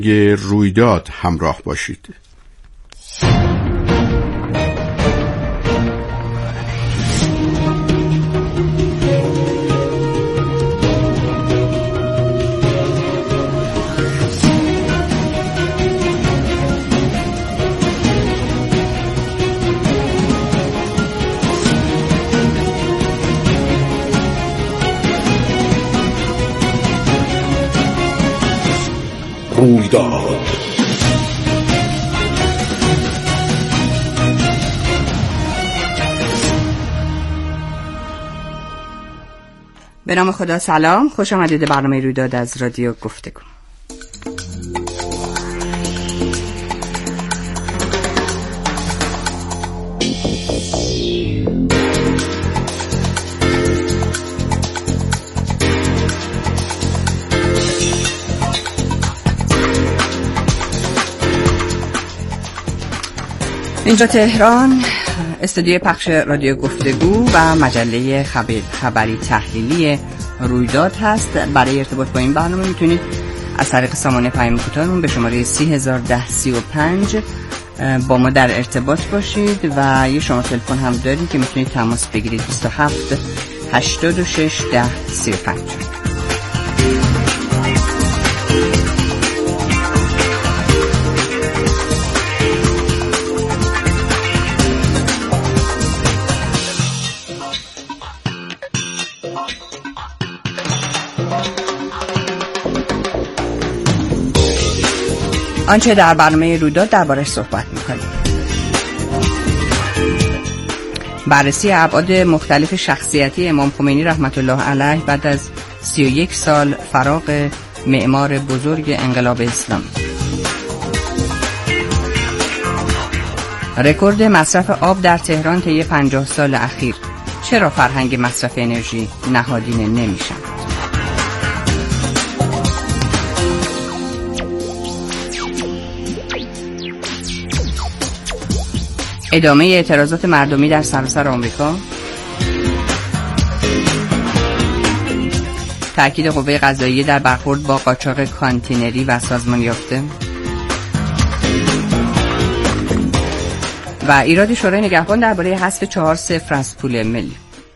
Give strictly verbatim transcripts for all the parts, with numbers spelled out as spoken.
رویداد همراه باشید. رویداد به نام خدا. سلام، خوش آمدید به برنامه رویداد از رادیو گفتگو. اینجا تهران، استودیوی پخش رادیو گفتگو و مجله خبر خبری تحلیلی رویداد هست. برای ارتباط با این برنامه میتونید از طریق سامانه پیام کوتاهمون به شماره سی هزار و ده سی و پنج با ما در ارتباط باشید و یه شماره تلفن هم داریم که میتونید تماس بگیرید بیست و هفت هشتاد و شش ده سی و پنج. آنچه در برنامه رویداد دربارش صحبت می‌کنیم: بررسی ابعاد مختلف شخصیتی امام خمینی رحمت الله علیه بعد از سی و یک سال فراق معمار بزرگ انقلاب اسلامی. رکورد مصرف آب در تهران طی پنجاه سال اخیر. چرا فرهنگ مصرف انرژی نهادینه نمی‌شود؟ ادامه اعتراضات مردمی در سراسر آمریکا. تأکید قوه قضاییه در برخورد با قاچاق کانتینری و سازمان یافته. و ایراد شورای نگهبان درباره حذف چهار صفر از پول ملی.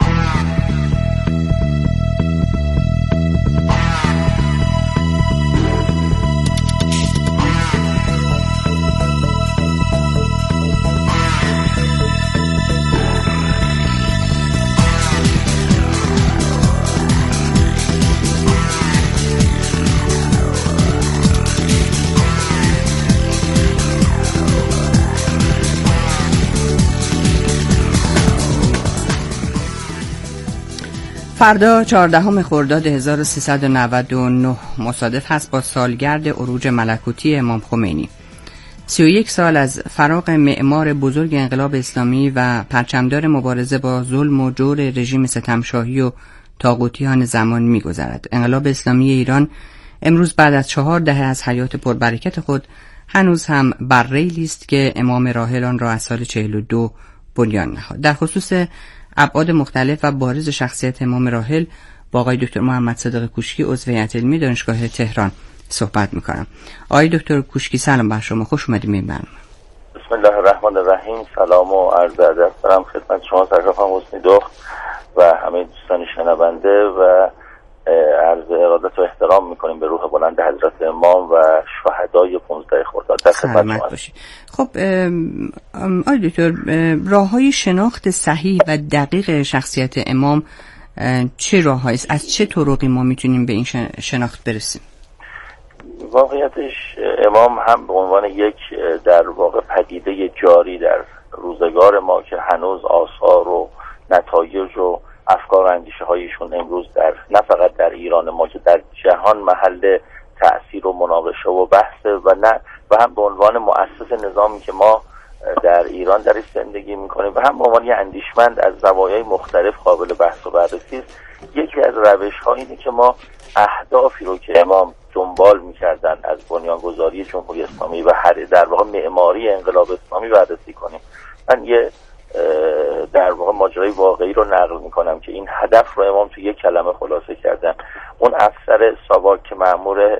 فردا چهاردهم خرداد هزار و سیصد و نود و نه مصادف هست با سالگرد عروج ملکوتی امام خمینی. سی و یک سال از فراق معمار بزرگ انقلاب اسلامی و پرچمدار مبارزه با ظلم و جور رژیم ستمشاهی و طاغوتیان زمان می‌گذرد. انقلاب اسلامی ایران امروز بعد از چهار دهه از حیات پربرکت خود هنوز هم بر ریلی است که امام راحل آن را از سال چهل و دو بنیان نهاد. در خصوص ابعاد مختلف و بارز شخصیت امام راحل با آقای دکتر محمد صادق کوشکی عضو هیئت علمی دانشگاه تهران صحبت می‌کنم. آقای دکتر کوشکی سلام بر شما، خوش اومدید به این برنامه. بسم الله الرحمن الرحیم. سلام و عرض ادب دارم خدمت شما سرکار خانم حسنی دخت و همه دوستان شنونده و عرض ارادت و احترام می‌کنیم به روح بلند حضرت امام و شهدای پانزده خرداد. در خدمت شما باشید. خب آقای دکتر، راه‌های شناخت صحیح و دقیق شخصیت امام چه راه‌هایی است؟ از چه طرقی ما میتونیم به این شناخت برسیم؟ واقعیتش امام هم به عنوان یک در واقع پدیده جاری در روزگار ما که هنوز آثار و نتایج و افکار و اندیشه هایشون امروز در نه فقط در ایران ما که در جهان محل تأثیر و مناقشه و بحث و نه و هم به عنوان مؤسس نظامی که ما در ایران درش زندگی میکنیم و هم به عنوان یه اندیشمند از زوایای مختلف قابل بحث و بررسی است. یکی از روش ها اینه که ما اهدافی رو که امام دنبال میکردن از بنیانگذاری جمهوری اسلامی و هر در واقع معماری انقلاب اسلامی بررسی کنیم. من یه در واقع ماجرای واقعی رو نقل میکنم که این هدف رو امام تو یک کلمه خلاصه کردن. اون افسر ساواک که مأمور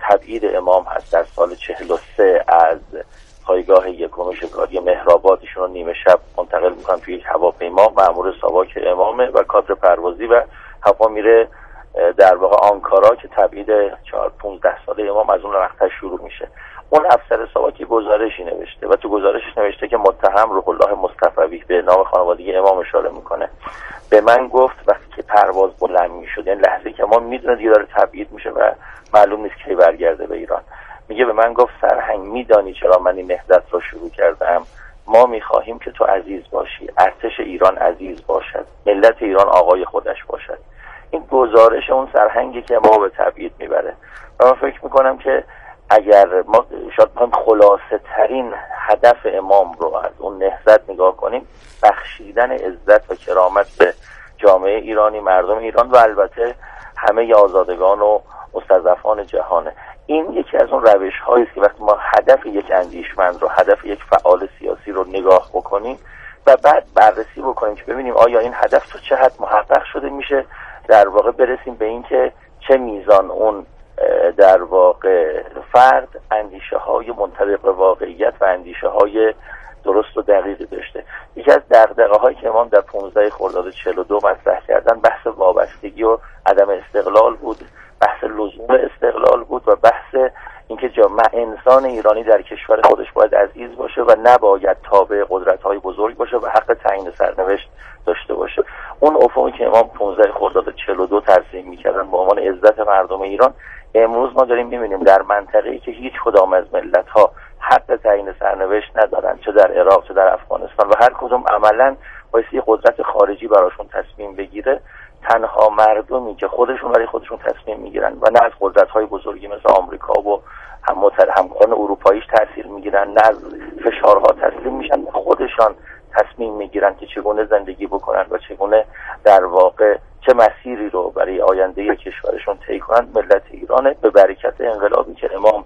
تبعید امام هست در سال چهل و سه از پایگاه یکم شکاری مهرآباد ایشون رو نیمه شب منتقل میکنن توی یک هواپیما، مأمور ساواک امامه و کادر پروازی و هوا میره در واقع آنکارا که تبعید چهار پانزده ساله امام از اون مقطع شروع میشه. اون افسر ساواکی گزارشی نوشته و تو گزارشش نوشته که متهم روح الله مصطفوی به نام خانوادگی امام اشاره میکنه، به من گفت وقتی که پرواز بلند میشد، یعنی لحظه که ما میدونه دیگه داره تبعید میشه و معلوم نیست کی برگرده به ایران، میگه به من گفت سرهنگ میدانی چرا من این نهضت رو شروع کردم؟ ما میخواهیم که تو عزیز باشی، ارتش ایران عزیز باشد، ملت ایران آقای خودش باشد. این گزارش اون سرهنگی که ما به تبعید میبره و من فکر میکنم که اگر ما شاید هم خلاصه ترین هدف امام رو از اون نهضت نگاه کنیم، بخشیدن عزت و کرامت به جامعه ایرانی، مردم ایران و البته همه آزادگان و مستضعفان جهانه. این یکی از اون روش هایی است که وقتی ما هدف یک اندیشمند رو، هدف یک فعال سیاسی رو نگاه بکنیم و بعد بررسی بکنیم که ببینیم آیا این هدف تو چه حد محقق شده، میشه در واقع برسیم به این که چه میزان اون در واقع فرد اندیشه های منطبق به واقعیت و اندیشه های درست و دقیقی داشته. یکی از دغدغه هایی که امام در پانزده خرداد چهل و دو مطرح کردن بحث وابستگی و عدم استقلال بود، بحث لزوم استقلال بود و بحث اینکه جامعه انسان ایرانی در کشور خودش باید عزیز باشه و نباید تابع قدرت‌های بزرگ باشه و حق تعیین سرنوشت داشته باشه. اون افقی که امام پانزده خرداد چهل و دو ترسیم می‌کردن به عنوان عزت مردم ایران، امروز ما داریم می‌بینیم در منطقه‌ای که هیچ کدام از ملت‌ها حق تعیین سرنوشت ندارن، چه در عراق چه در افغانستان، و هر کدوم عملاً واسه قدرت خارجی براشون تصمیم بگیره، تنها مردمی که خودشون برای خودشون تصمیم میگیرن و نه از قدرت‌های بزرگی مثل آمریکا و هم همکاران اروپاییش تاثیر میگیرن، نه از فشارها تسلیم میشن، خودشان تصمیم میگیرن که چگونه زندگی بکنن و چگونه در واقع چه مسیری رو برای آینده کشورشون طی کنن، ملت ایران به برکت انقلابی که امام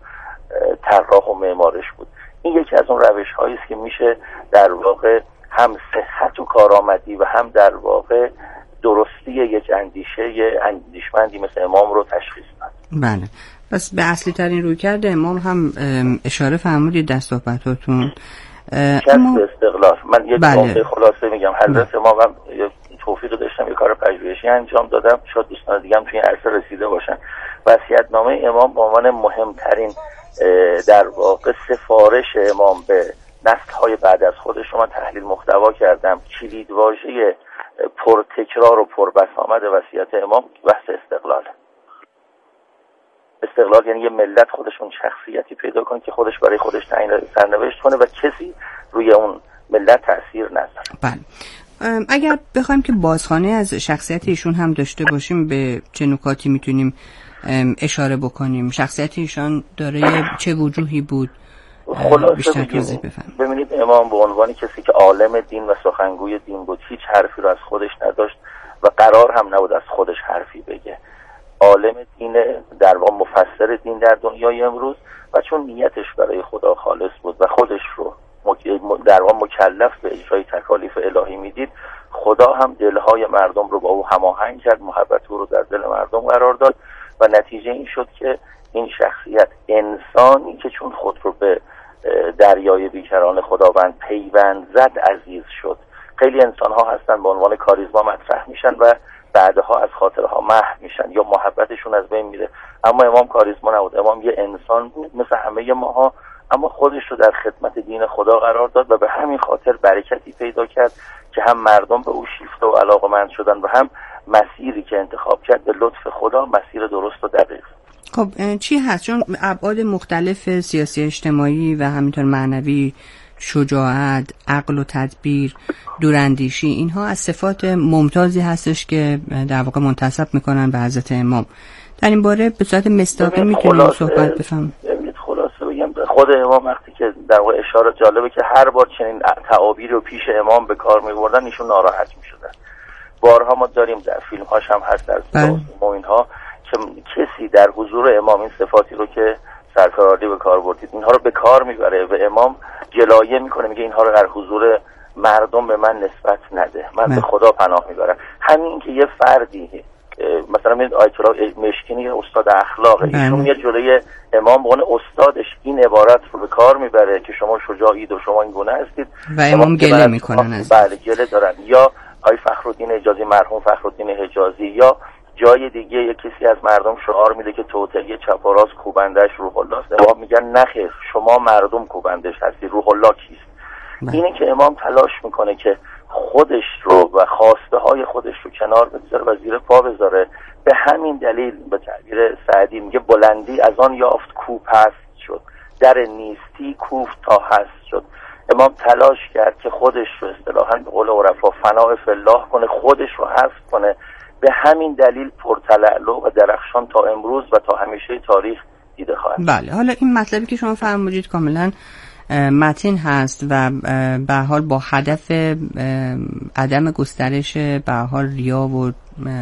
طراح و معمارش بود. این یکی از اون روش‌هایی است که میشه در واقع هم صحت و کارآمدی و هم در واقع درستی یک اندیشه اندیشمندی مثل امام رو تشخیص داد. بله، پس به اصلی ترین رویکرد امام هم اشاره فرمودید در صحبتاتون. اما استقلال، من یک بله. خلاصه میگم حضرت امام هم توفیق داشتم یک کار پژوهشی انجام دادم، شاید دوستان دیگه هم توی این عرصه رسیده باشن. وصیت‌نامه امام به عنوان مهمترین در واقع سفارش امام به نسل‌های بعد از خودش رو من تحلیل محتوا کردم. کلید واژه پرتکرار و پربسامد وصیت امام بحث استقلال. استقلال یعنی یه ملت خودشون شخصیتی پیدا کنه که خودش برای خودش تعیین سرنوشت کنه و کسی روی اون ملت تأثیر نذاره. بله. اگر بخوایم که بازخوانی از شخصیت ایشون هم داشته باشیم، به چه نکاتی میتونیم اشاره بکنیم؟ شخصیت ایشان داره چه وجوهی بود؟ بیشتر توضیح بفرمایید. ببینید امام به عنوان کسی که عالم دین و سخنگوی دین بود، هیچ حرفی رو از خودش نداشت و قرار هم نبود از خودش حرفی بگه. عالم دین، در واقع مفسر دین در دنیای امروز، و چون نیتش برای خدا خالص بود و خودش رو در واقع مکلف به اجرای تکالیف الهی میدید، خدا هم دلهای مردم رو با او هماهنگ کرد، محبت او رو در دل مردم قرار داد و نتیجه این شد که این شخصیت انسانی که چون خود رو به دریای بیکران خداوند پیوند زد عزیز شد. خیلی انسان ها هستن به عنوان کاریزما مطرح میشن و بعدها از خاطرها محو میشن یا محبتشون از بین میره، اما امام کاریزما نبود. امام یه انسان بود مثل همه ماها، اما خودش رو در خدمت دین خدا قرار داد و به همین خاطر برکتی پیدا کرد که هم مردم به او شیفته و علاقه‌مند شدن و هم مسیری که انتخاب کرد به لطف خدا مسیر درست و دقیق. خب چی هست؟ چون ابعاد مختلف سیاسی اجتماعی و همینطور معنوی، شجاعت، عقل و تدبیر، دوراندیشی، اینها از صفات ممتازی هستش که در واقع منتسب میکنن به حضرت امام. در این باره به صورت مصداقی میتونیم صحبت بفهم؟ خلاصه بگم خود امام وقتی که در واقع اشاره جالبه که هر بار چنین تعابیری رو پیش امام به کار میبردن ایشون ناراحت میشدن. بارها ما داریم در فیلم هاش هم هست در و اینها که کسی در حضور امام این صفاتی رو که سرکار عالی به کار بردید اینها رو به کار میبره و امام جلایه میکنه، میگه اینها رو در حضور مردم به من نسبت نده، من به خدا پناه میبرم. همین که یه فردی مثلا این آیت الله مشکینی استاد اخلاقه، ایشون میاد جلوی امام بونه استادش این عبارت رو به کار میبره که شما شجاعید و شما این گونه هستید و امام گله میکنن از بله گله دارن. یا آی فخرالدین حجازی، مرحوم فخرالدین حجازی، یا جای دیگه یک کسی از مردم شعار میده که توطئه چپ و راست کوبندش روح الله است، امام میگن نخیر شما مردم کوبندش هستی، روح الله کیست؟ اینه که امام تلاش میکنه که خودش رو و خواسته های خودش رو کنار بذاره و زیر پا بذاره. به همین دلیل به تعبیر سعدی میگه بلندی از آن یافت کو پست شد، در نیستی کوفت تا هست شد. امام تلاش کرد که خودش رو اصطلاحاً به قول عرفا فنا فی الله کنه، خودش رو حفظ کنه. به همین دلیل پرتلالو و درخشان تا امروز و تا همیشه تاریخ دیده خواهد. بله، حالا این مطلبی که شما فرمودید کاملا متین هست و به حال با هدف عدم گسترش به حال ریا و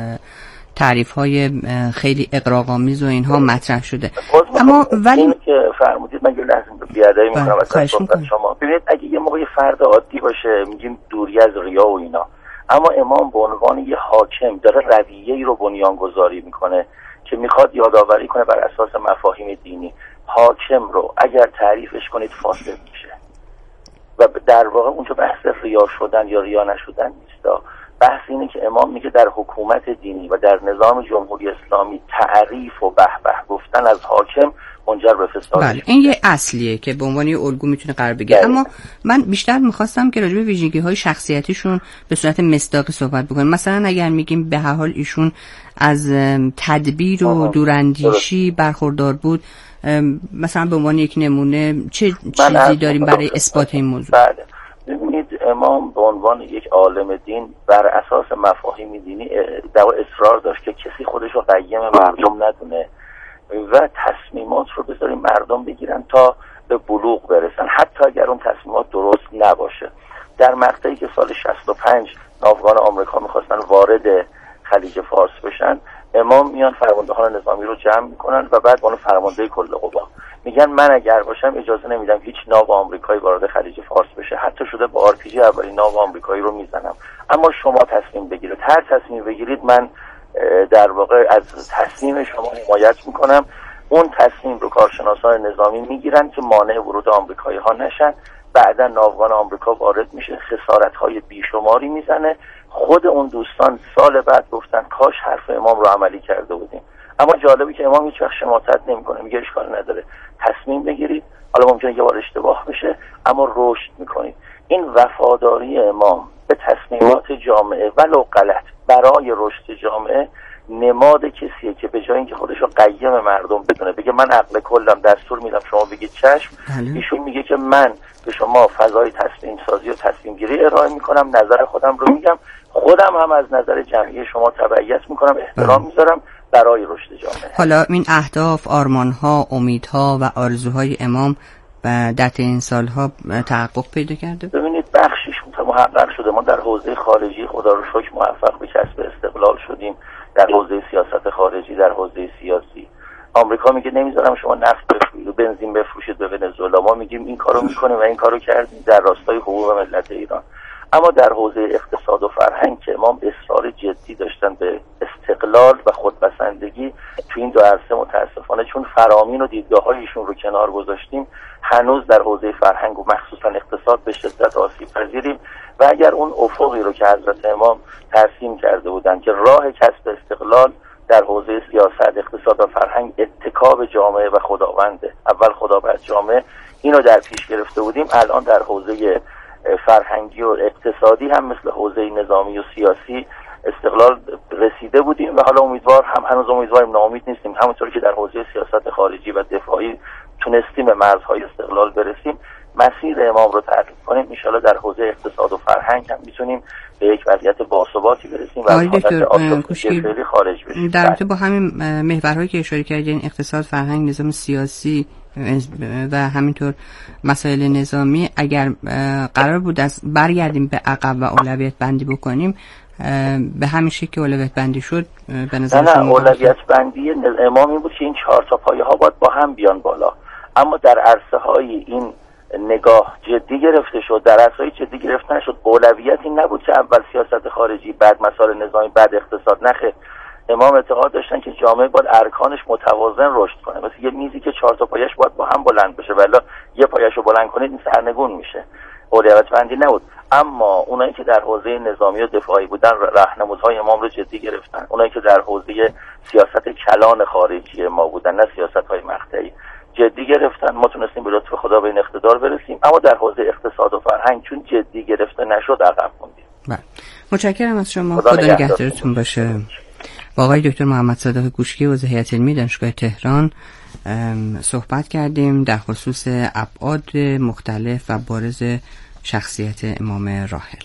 تعریف های خیلی اغراق‌آمیز و اینها مطرح شده. اما ولی این که فرمودید من یه لحظه بیادبی میکنم از صحبت شما. ببینید اگه یه موقع فرد عادی باشه میگیم دوری از ریا و اینا، اما امام به عنوان یه حاکم داره رویه‌ای رو بنیانگذاری میکنه که میخواد یادآوری کنه بر اساس مفاهیم دینی. حاکم رو اگر تعریفش کنید فاسد میشه و در واقع اونجا بحث ریا شدن یا ریا نشدن نیست. بحث اینه که امام میگه در حکومت دینی و در نظام جمهوری اسلامی تعریف و به به گفتن از حاکم منجر به فساد. بله، این یه اصلیه که به عنوان یه الگو میتونه قرار بگیره. اما من بیشتر میخواستم که راجع به ویژگی‌های شخصیتیشون به صورت مصداقی صحبت بکنیم. مثلا اگر میگیم به هر حال ایشون از تدبیر و دوراندیشی برخوردار بود، مثلا به عنوان یک نمونه چه چیزی داریم برای اثبات این موضوع؟ بله، ببینید امام به عنوان یک عالم دین بر اساس مفاهیم دینی در اصرار داشت که کسی خودش رو قیم مردم ندونه و تصمیمات رو بذاریم مردم بگیرن تا به بلوغ برسن، حتی اگر اون تصمیمات درست نباشه. در مقطعی که سال شصت و پنج ناوگان آمریکا میخواستن وارد خلیج فارس بشن، امام میان فرماندهان نظامی رو جمع میکنن و بعد اون فرمانده کل قوا میگن من اگر باشم اجازه نمیدم هیچ ناو آمریکایی وارد خلیج فارس بشه، حتی شده با آر پی جی اولین ناو آمریکایی رو میزنم، اما شما تصمیم بگیرید، هر تصمیم بگیرید من در واقع از تصمیم شما حمایت میکنم. اون تصمیم رو کارشناسان نظامی میگیرن که مانع ورود آمریکایی ها نشن. بعدا ناوگان آمریکا وارد میشه، خسارت های بیشماری میزنه. خود اون دوستان سال بعد گفتن کاش حرف امام رو عملی کرده بودیم. اما جالبی که امام هیچ وقت شماتت نمیکنه، میگه اشکال نداره تصمیم بگیرید، حالا ممکنه یه بار اشتباه بشه اما رشد میکنید. این وفاداری امام به تصمیمات جامعه ولو غلط برای رشد جامعه نماد کسیه که به جای اینکه خودش رو قیم مردم بدونه بگه من عقل کلم دستور میدم شما بگید چشم، ایشون میگه که من به شما فضای تصمیم سازی و تصمیم گیری ارائه میکنم، نظر خودم رو میگم، خودم هم از نظر جمعی شما تبعیت میکنم، احترام میذارم برای رشد جامعه. حالا این اهداف، آرمانها، امیدها و آرزوهای امام در این سالها تحقق پیدا کرده؟ ببینید بخشیش محقق شده. ما در حوزه خارجی خدا رو شکر موفق به کسب استقلال شدیم، در حوزه سیاست خارجی، در حوزه سیاسی. آمریکا میگه نمیذارم شما نفت بفروشید و بنزین بفروشید به ونزوئلا، ما میگیم این کارو میکنیم و این کارو کردیم در راستای حقوق ملت ایران. اما در حوزه اقتصاد و فرهنگ که امام اصرار جدی داشتن به استقلال و خودپسندگی، تو این دو عرصه متاسفانه چون فرامین و دیدگاه‌های ایشون رو کنار گذاشتیم، هنوز در حوزه فرهنگ و مخصوصا اقتصاد به شدت آسیب پذیریم. و اگر اون افقی رو که حضرت امام ترسیم کرده بودن که راه کسب استقلال در حوزه سیاست، اقتصاد و فرهنگ اتکا به جامعه و خداونده، اول خدا بعد جامعه، اینو در پیش گرفته بودیم، الان در حوزه فرهنگی و اقتصادی هم مثل حوزه نظامی و سیاسی استقلال رسیده بودیم و حالا امیدوار هم هنوز امیدواریم، ناامید نیستیم. همونطور که در حوزه سیاست خارجی و دفاعی تونستیم به مرزهای استقلال برسیم، مسیر امام رو تعریف کنیم، ان شاءالله در حوزه اقتصاد و فرهنگ هم میتونیم به یک وضعیت باثباتی برسیم و از حالت آشفتگی فعلی خارج بشیم. در رابطه با همین محورهایی که اشاره کردین، اقتصاد، فرهنگ، نظام سیاسی و همینطور مسائل نظامی، اگر قرار بود از برگردیم به عقب و اولویت بندی بکنیم، به همین شکل که اولویت بندی شد به نظر نه نه اولویت بندی امام این بود که این چهار تا پایه ها باید با هم بیان بالا. اما در عرصه های این نگاه جدی گرفته شد، در عرصه های جدی گرفته نشد. اولویت این نبود که اول سیاست خارجی، بعد مسائل نظامی، بعد اقتصاد. نخیر، امام اعتقاد داشتن که جامعه باید ارکانش متوازن رشد کنه، مثل یه میزی که چهار تا پایش باید با هم بلند بشه، ولی یه پایش رو بلند کنید این سرنگون میشه. اولویت بندی نبود. اما اونایی که در حوزه نظامی و دفاعی بودن راهنمودهای امام رو جدی گرفتن. اونایی که در حوزه سیاست کلان خارجی ما بودن، نه سیاست‌های مقطعی، جدی گرفتن. ما تونستیم به لطف خدا به این اقتدار برسیم. اما در حوزه اقتصاد و فرهنگ چون جدی گرفته نشد عقب موندیم. بله. متشکرم از شما. خدا نگهدارتون باشه. با آقای دکتر محمد صادق گوشکی عضو هیئت علمی دانشگاه تهران صحبت کردیم در خصوص ابعاد مختلف و بارز شخصیت امام راحل.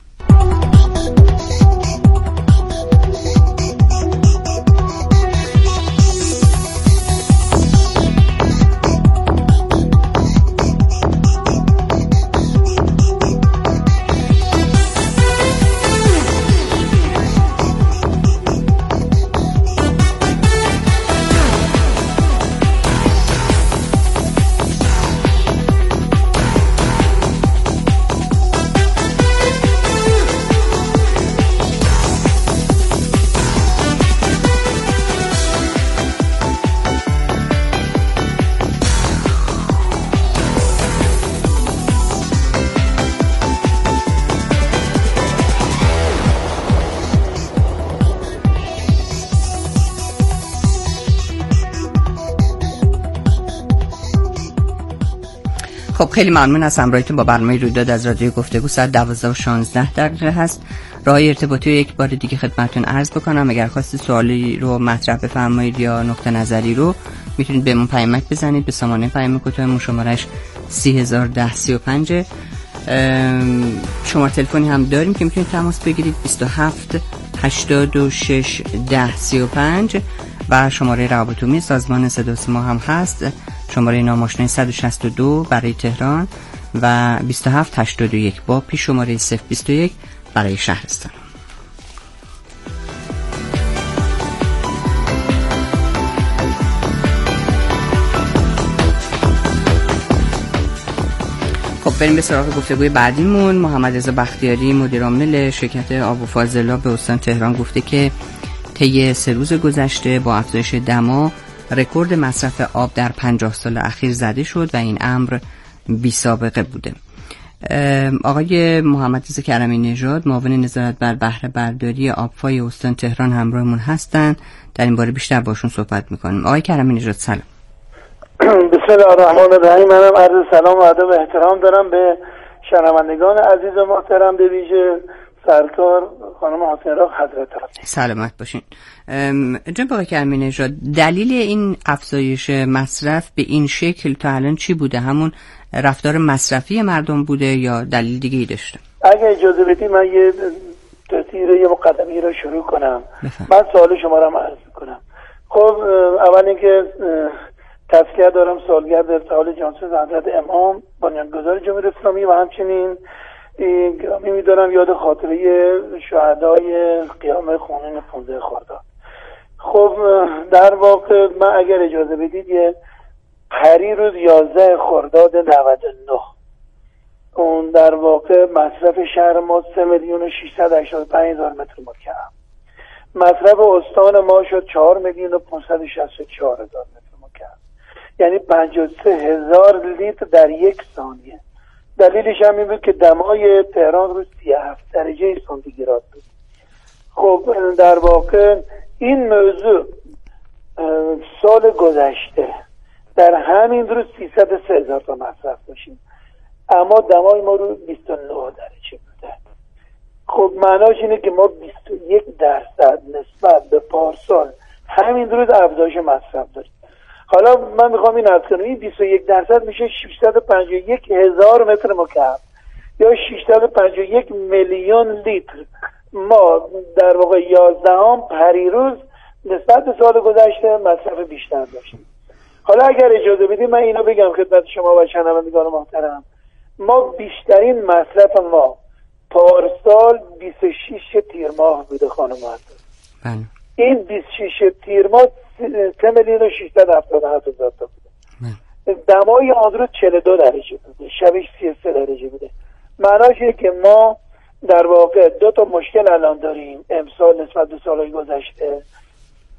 خب خیلی ممنون از همراهیتون با برنامه رویداد از رادیو گفتگو. ساعت دوازده و شانزده دقیقه هست. راه ارتباطی رو یک بار دیگه خدمتتون عرض بکنم. اگر خواستید سوالی رو مطرح بفرمایید یا نقطه نظری رو، میتونید بهمون پیامک بزنید به سامانه پیام کوتاهمون، شمارش سی هزار و ده سی و پنج. شماره تلفنی هم داریم که میتونید تماس بگیرید بیست و هفت هشتاد و شش ده سی و پنج و شماره روابط عمومی سازمان صدا و سیما هم هست، شماره ناماشنای صد و شصت و دو برای تهران و بیست و هفت هشتاد و یک با پیش شماره صفر بیست و یک برای شهرستان. خب بریم به سراغ گفتگوی بعدیمون. محمد رضا بختیاری مدیر عامل شرکت آب و فاضلاب به استان تهران گفته که طی سه روز گذشته با افزایش دما رکورد مصرف آب در پنجاه سال اخیر زده شد و این امر بی سابقه بوده. آقای محمد رضا کرمی نژاد معاون نظارت بر بهره برداری آبفای استان تهران همراهمون هستن. در این باره بیشتر باشون صحبت میکنیم. آقای کرمی نژاد سلام. بسم الله الرحمن الرحیم. منم عرض سلام و ادب و احترام دارم به شنوندگان عزیز و محترم، به ویژه سرکار خانم حسین راغ حضرت عالی. سلامت باشین. جناب آقای کرمی نژاد، دلیل این افزایش مصرف به این شکل تا الان چی بوده؟ همون رفتار مصرفی مردم بوده یا دلیل دیگه ای داشته؟ اگه اجازه بدید من یه تطیره یه مقدمه را شروع کنم. بفهم. من سوال شما را عرض کنم. خب اول اینکه تذکیه دارم سالگرد ارتحال جانسوز حضرت امام بنیانگذار جمهوری اسلامی و همچنین گرامی می‌دارم یاد خاطره شهدای قیام خونین پانزده خرداد. خب در واقع من اگر اجازه بدید یه پری روز یازده خرداد نود و نه اون در واقع مصرف شهر ما سه میلیون و ششصد و هشتاد و پنج هزار متر مکعب، مصرف استان ما شد چهار میلیون و پانصد و شصت و چهار هزار متر مکعب، یعنی پنجاه و سه هزار لیتر در یک ثانیه. دلیلش هم این بود که دمای تهران رو سی و هفت درجه سانتیگراد بود. خب در واقع این موضوع سال گذشته در همین روز سیصد و سه هزار تا مصرف داشتیم، اما دمای ما رو بیست و نه درجه بوده. خب معناش اینه که ما بیست و یک درصد نسبت به پارسال همین روز افزایش مصرف داریم. حالا من میخوام این عرض کنم این بیست و یک درصد میشه ششصد و پنجاه و یک هزار متر مکعب یا ششصد و پنجاه و یک میلیون لیتر. ما در واقع یازدهم پریروز نسبت به سال گذشته مصرف بیشتر داشتیم. حالا اگر اجازه بدید من اینو بگم خدمت شما و شنوندگان محترم، ما بیشترین مصرف ما پارسال بیست و شش تیر ماه بوده خانم محترم. این بیست و شش تیر ماه سه میلیون و ششصد و هفتاد و هفت هزار تا بوده. دمای آن روز چهل و دو درجه بوده، شبش سی و سه درجه بوده. معناش اینه که ما در واقع دو تا مشکل الان داریم امسال نسبت به سالهای گذشته.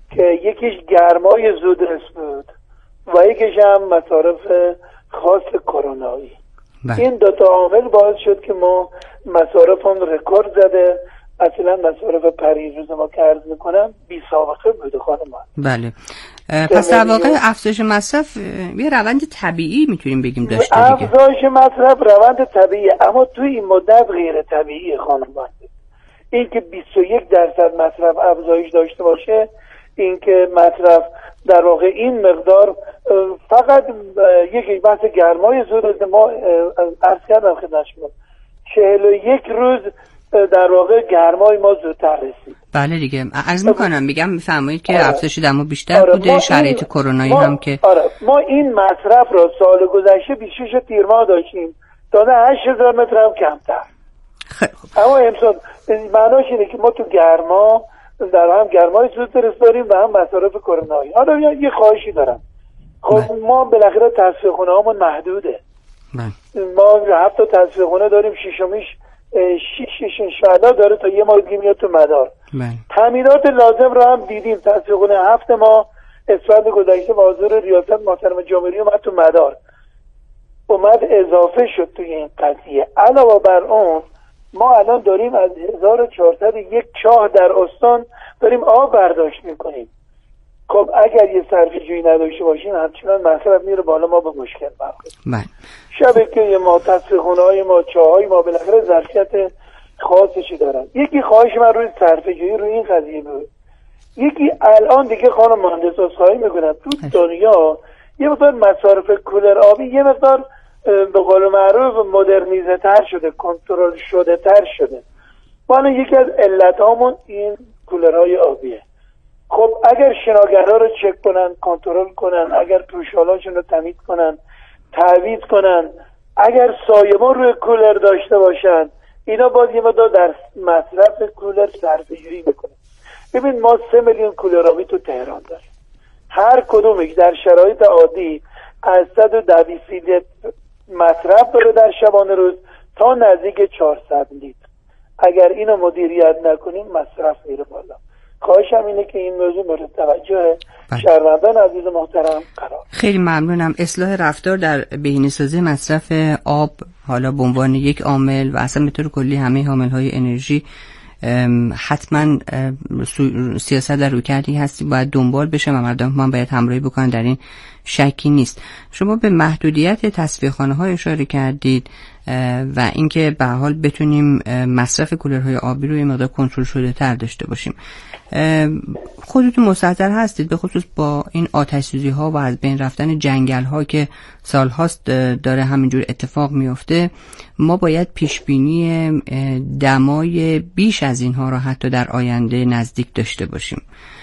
که یکیش گرمای زودرس بود و یکیش هم مصارف خاص کرونایی. این دو تا عامل باعث شد که ما مصارف هم رکورد زده. اصلا مصارف پریروز ما که عرض میکنم بی سابقه بوده خانم. بله. پس در واقع افزایش مصرف یه روند طبیعی میتونیم بگیم داشته دیگه. افزایش مصرف روند طبیعی، اما توی این مدت غیر طبیعی خانم. این که بیست و یک درصد مصرف افزایش داشته باشه، این که مصرف در واقع این مقدار فقط یک بحث گرمای زود ما عرض کردم خدمت شما چهل و یک روز در واقع گرمای ما زودتر رسید. بله دیگه عرض میکنم میگم میفرمایید که آره. افزایش دما بیشتر آره. بوده، شرایط کرونایی هم که آره ما این مصرف را سال گذشته بیست و شش تیر ماه داشتیم، داده هشت هزار متر هم کمتر. خیلی اما امسال معناش اینه که ما تو گرما در هم گرمای زودرس داریم و هم مصارف کرونایی. حالا یه خواهشی دارم. خب ما بالاخره تصفیه خونه هامون محدوده. بله. ما هفت تا تصفیه خونه داریم، ششمیش شش شش انشاءالله داره تا یه ماه دیگه میاد تو مدار. بله. تعمیرات لازم رو هم دیدیم. تصفیه خونه هفت ما اسفند گذشته با حضور ریاست محترم جمهوری اومد تو مدار. اومد اضافه شد توی این قضیه. علاوه بر اون ما الان داریم از هزار و چهارصد و یک چاه در استان داریم آب برداشت میکنیم. خب اگر یه صرفه‌جویی نداشته باشیم همچنان مصرف میره بالا، ما به مشکل برخورد. شبکه ما، تصفیه‌خونه‌های ما، چاهای ما بالاخره ظرفیت خاصشی دارن. یکی خواهش من روی صرفه‌جویی روی این قضیه بود. یکی الان دیگه خانم مهندس عذرخواهی میکنم تو دنیا یه مقدار مصارف کولر آبی یه مقدار به قول معروف مدرنیزه تر شده، کنترل شده تر شده. ما یکی از علتامون این کولرهای آبیه. خب اگر شناگرها رو چک کنن، کنترل کنن، اگر توشالاشون رو تمیز کنن، تعویض کنن، اگر سایه‌بان روی کولر داشته باشن، اینا باز یه مقدار در مصرف کولر صرفه‌جویی میکنه. ببین ما سه میلیون کولر آبی تو تهران داریم. هر کدومش در شرایط عادی از صد و دویست لیتر مصرف داره در شبانه روز تا نزدیک چهارصد لیتر. اگر اینو مدیریت نکنیم مصرف میره بالا. خواهشم اینه که این موضوع مورد توجه شهروندان عزیز محترم قرار. خیلی ممنونم. اصلاح رفتار در بهینه‌سازی مصرف آب حالا به عنوان یک عامل و اصلا به طور کلی همه عامل‌های انرژی حتما سیاست در رویکردی هستی باید دنبال بشه و مردم ما باید همراهی بکنن، در این شکی نیست. شما به محدودیت تصفیه‌خانه‌ها اشاره کردید و اینکه به هر حال بتونیم مصرف کولرهای آبی رو یه مقدار کنترل شده تر داشته باشیم. خودتون مستحضر هستید به خصوص با این آتش‌سوزی ها و از بین رفتن جنگل ها که سال هاست داره همینجور اتفاق میفته، ما باید پیش بینی دمای بیش از اینها رو حتی در آینده نزدیک داشته باشیم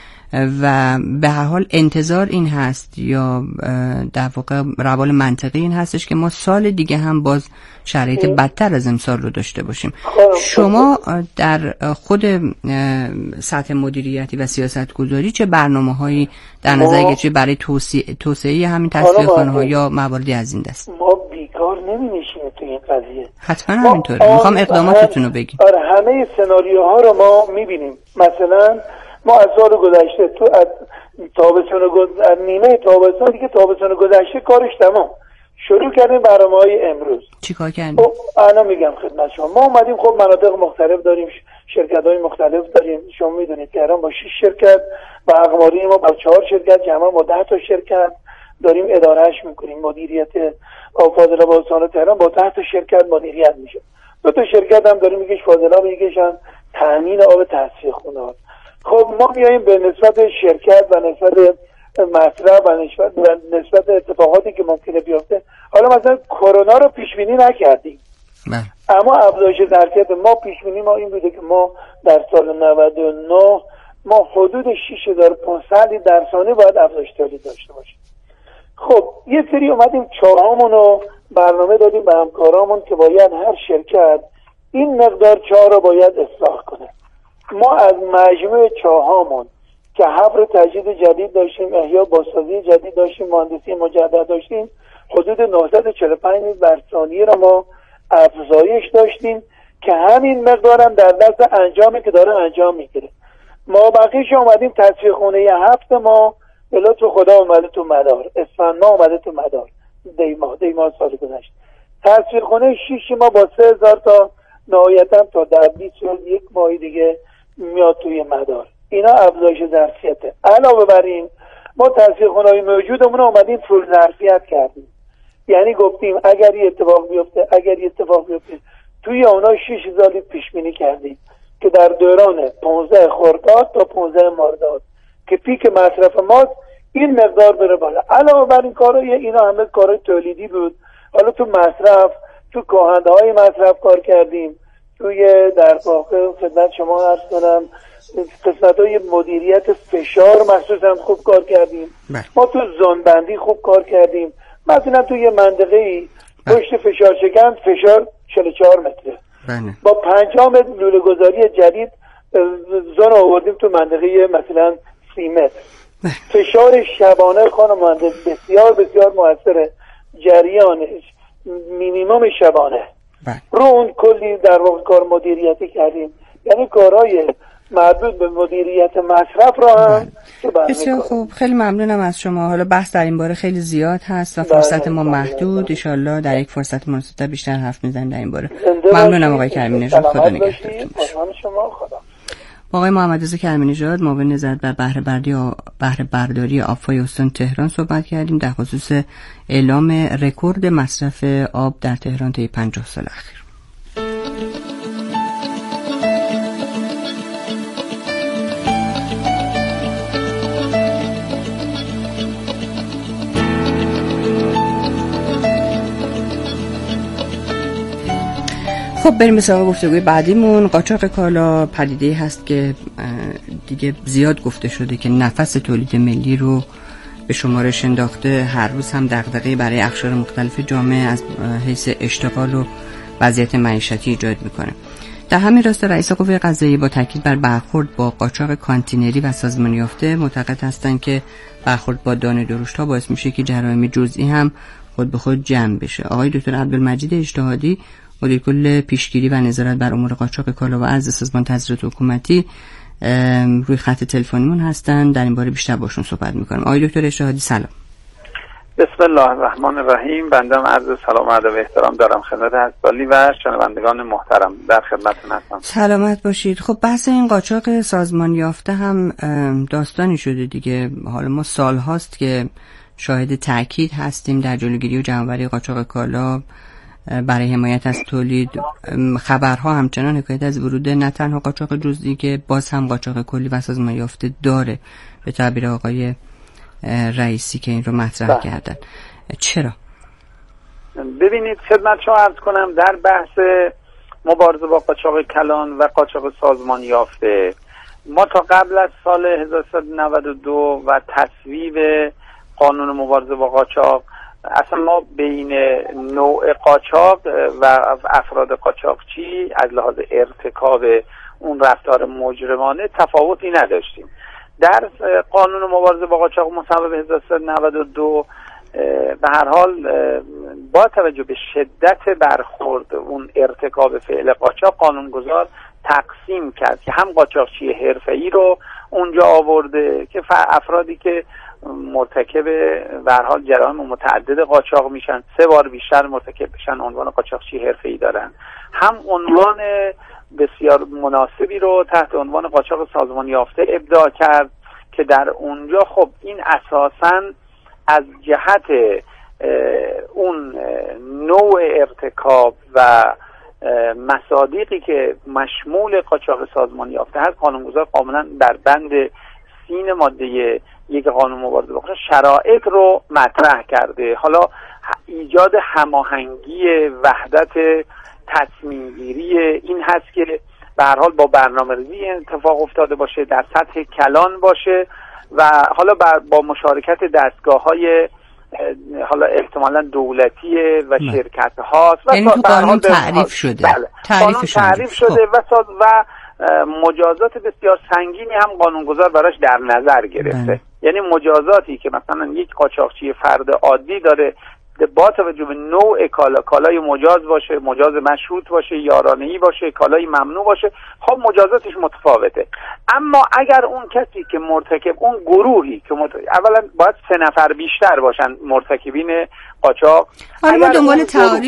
و به هر حال انتظار این هست یا در واقع روال منطقی این هستش که ما سال دیگه هم باز شرایط بدتر از امسال رو داشته باشیم. شما در خود سطح مدیریتی و سیاست گذاری چه برنامه هایی در نظر گرفته برای توسعه توسعه همین تصفیه‌خانه‌ها یا مواردی از این دست؟ ما بیکار نمی‌نشیم تو این قضیه. حتما همینطوره. میخوام اقداماتتون رو بگید. آره همه سناریوها رو ما می‌بینیم. مثلا ما از سال گذشته تو از تابستون گذشته نیمه تابستون دیگه تابستون گذشته کارش تمام شروع کردیم برنامه‌های امروز. چیکار کردیم؟ خب الان میگم خدمت شما ما اومدیم خب مناطق مختلف داریم، شرکت‌های مختلف داریم. شما میدونید تهران با شش شرکت و اقماری ما با چهار شرکت جمع با ده تا شرکت داریم ادارهش میکنیم. مدیریت آب فاضلاب استان تهران با ده تا شرکت مدیریت میشه. دو تا شرکت هم داریم، یکیش فاضلاب یکیش هم تامین آب تصفیه خونه‌ها. خب ما میاییم به نسبت شرکت و نسبت مصرف و نسبت و نسبت اتفاقاتی که ممکنه بیفته، حالا مثلا کرونا رو پیش بینی نکردیم بله. اما افزایش ظرفیت ما پیش بینی ما این بوده که ما در سال نود و نه ما حدود شش هزار و پانصد در ثانیه باید افزایش تولید داشته باشیم. خب یه سری اومدیم چاهامون رو برنامه دادیم به همکارامون که باید هر شرکت این مقدار چاه رو باید اصلاح کنه. ما از مجموع چاهامون که حفر تجدید جدید داشتیم، احیا بازسازی جدید داشتیم، مهندسی مجدد داشتیم، حدود نهصد و چهل و پنج لیتر بر ثانیه را ما افزایش داشتیم که همین مقدارم در دست انجامی که داره انجام میگیره. ما بقیش اومدیم تصفیه خونه هفت ما بلا تو خدا اومده تو مدار، اسفند ما اومده تو مدار، دیما دیما سال گذشت. تصفیه خونه شیش ما با سه هزار تا نهایتا تا در بیست روز یک ماهی دیگه میاد توی مدار. اینا افزایش ظرفیته. علاوه بر این ما تصفیه خونه‌های موجودمون اومدیم فول ظرفیت کردیم. یعنی گفتیم اگر یه اتفاق بیفته اگر یه اتفاق بیفته توی اونا شش سالی پیش بینی کردیم که در دوران پانزده خرداد تا پانزده مرداد که پیک مصرف ماست این مقدار بره بالا. علاوه بر این کارا اینا همه کارای تولیدی بود. حالا تو مصرف تو کاهنده های مصرف کار کردیم، توی در واقع خدمت شما عرض کنم قسمت های مدیریت فشار مخصوصا خوب کار کردیم. بله. ما تو زونبندی خوب کار کردیم. مثلا توی منطقه ای پشت فشار شکن فشار چهل و چهار متره. بله. با پنجاه متر لوله گذاری جدید زون آوردیم تو منطقه مثلا سی متر. بله. فشار شبانه خانمانده بسیار بسیار موثره، جریانش مینیمم شبانه. بله. رو اون کلی در واقع کار مدیریتی کردیم، یعنی کارهای مربوط به مدیریت مصرف را هم بسیار خوب. خیلی ممنونم از شما. حالا بحث در این باره خیلی زیاد هست و فرصت ما محدود. ان شاءالله در یک فرصت مناسب بیشتر حرف میزنیم در این باره. ممنونم آقای کریمی نژاد. خدا نگهدارتون باشه. آقای محمد رضا کریمی نژاد معاون نظارت بر بهره برداری و بهره برداری آب‌های استان تهران صحبت کردیم در خصوص اعلام رکورد مصرف آب در تهران طی پنجاه سال اخیر. خب بریم به سراغ گفتگوی بعدیمون. قاچاق کالا پدیده‌ای هست که دیگه زیاد گفته شده که نفس تولید ملی رو به شمارش انداخته. هر روز هم دغدغه‌ای برای اقشار مختلف جامعه از حیث اشتغال و وضعیت معیشتی ایجاد میکنه. در همین راستا رئیس قوه قضاییه با تاکید بر برخورد با قاچاق کانتینری و سازمانی یافته معتقد هستند که برخورد با دانه درشت‌ها باعث میشه که جرایم جزئی هم خود به خود جمع بشه. آقای دکتر عبدالمجید اجتهادی مدیر کل پیشگیری و نظارت بر امور قاچاق کالا و ارز سازمان تظاهرات حکومتی روی خط تلفنیمون هستن. در این باره بیشتر باشون صحبت میکنیم. آقای دکتر اجتهادی سلام. بسم الله الرحمن الرحیم. بنده عرض سلام و ادب و احترام دارم خدمت حضرت و شنوندگان محترم. در خدمتتون هستم. سلامت باشید. خب بحث این قاچاق سازمان یافته هم داستانی شده دیگه. حالا ما سال هاست که شاهد تاکید هستیم در جلوگیری و جمع‌آوری قاچاق کالا برای حمایت از تولید. خبرها همچنان حکایت از ورود نه تنها قاچاق جزئی که باز هم قاچاق کلی و سازمان یافته داره، به تعبیر آقای رئیسی که این رو مطرح کردن. چرا؟ ببینید خدمت شما عرض کنم در بحث مبارزه با قاچاق کلان و قاچاق سازمان یافته ما تا قبل از سال هزار و سیصد و نود و دو و تصویب قانون مبارزه با قاچاق اصلا ما بین نوع قاچاق و افراد قاچاقچی از لحاظ ارتکاب اون رفتار مجرمانه تفاوتی نداشتیم. در قانون مبارزه با قاچاق مصوب هزار و سیصد و نود و دو به هر حال با توجه به شدت برخورد اون ارتکاب فعل قاچاق قانونگذار تقسیم کرد که هم قاچاقچی حرفه‌ای رو اونجا آورده که افرادی که مرتکب به هر حال جرایم متعدد قاچاق میشن سه بار بیشتر مرتکب بشن عنوان قاچاقچی حرفه‌ای دارن، هم عنوان بسیار مناسبی رو تحت عنوان قاچاق سازمان یافته ابداع کرد که در اونجا خب این اساساً از جهت اون نوع ارتکاب و مصادیقی که مشمول قاچاق سازمان یافته هست قانونگذار کاملا در بند سین ماده یک قانون مبارزه با قاچاق شرایط رو مطرح کرده. حالا ایجاد هماهنگی وحدت تصمیم گیری این هست که به هر حال با برنامه‌ریزی اتفاق افتاده باشه، در سطح کلان باشه و حالا با مشارکت دستگاه‌های حالا احتمالاً دولتی و شرکت هاست و یعنی تو قانون تعریف شده. بله. قانون تعریف شده و و مجازات بسیار سنگینی هم قانونگذار براش در نظر گرفته. بله. یعنی مجازاتی که مثلا یک قاچاقچی فرد عادی داره با توجه به نوع کالا، کالای مجاز باشه، مجاز مشروط باشه، یارانه‌ای باشه، کالای ممنوع باشه، خب مجازاتش متفاوته. اما اگر اون کسی که مرتکب، اون گروهی که مرتکب، اولا باید سه نفر بیشتر باشن مرتکبین قاچاق. آره ما دنبال تعاریف